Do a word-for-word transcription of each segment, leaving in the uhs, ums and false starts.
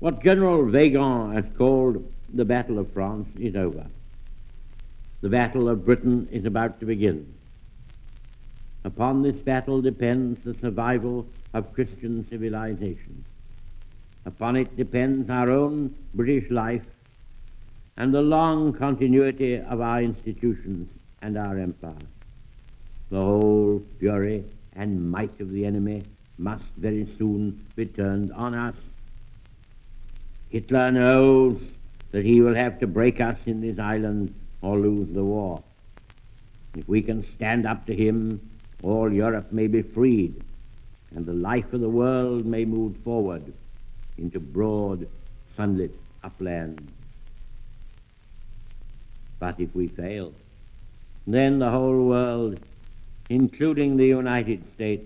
What General Weygand has called the Battle of France is over. The battle of Britain is about to begin. Upon this battle depends the survival of Christian civilization. Upon it depends our own British life and the long continuity of our institutions and our empire. The whole fury and might of the enemy must very soon be turned on us. Hitler knows that he will have to break us in this island or lose the war. If we can stand up to him, all Europe may be freed, and the life of the world may move forward into broad, sunlit uplands. But if we fail, then the whole world, including the United States,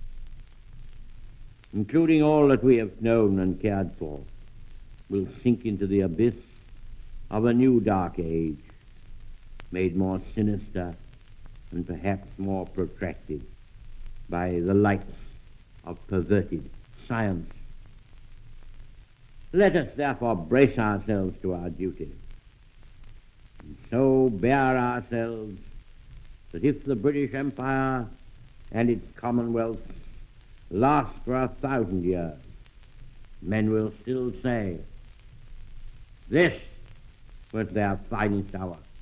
including all that we have known and cared for, will sink into the abyss of a new dark age, made more sinister and perhaps more protracted by the lights of perverted science. Let us therefore brace ourselves to our duty, and so bear ourselves that if the British Empire and its Commonwealth last for a thousand years, men will still say, this was their finest hour.